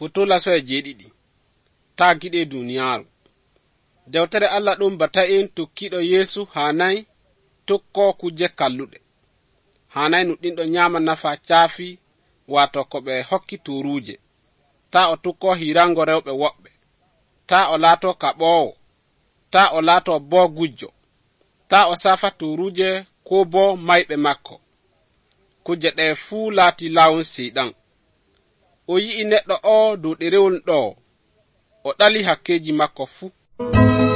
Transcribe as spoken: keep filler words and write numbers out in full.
Futula so e jeɗiɗi taagiɗe duniyaaru. Dewtere Allah ɗum bata'en tokkiɗo Yeesu hanai tokko kuje kalluɗe. Hanai nuɗɗinɗo nyama nafa caafi wato ko ɓe hokki turuje. Ta o tukko hirango rewɓe woɓɓe. Ta o laato kaɓowo. Ta o laato bo gujjo. Ta o safa turuje ko bo mayɓe makko. Kuje ɗe fuu laati lawun siɗan. O yi'i neɗɗo o dow ɗerewol ɗo. O ɗali hakkeji makko fuu.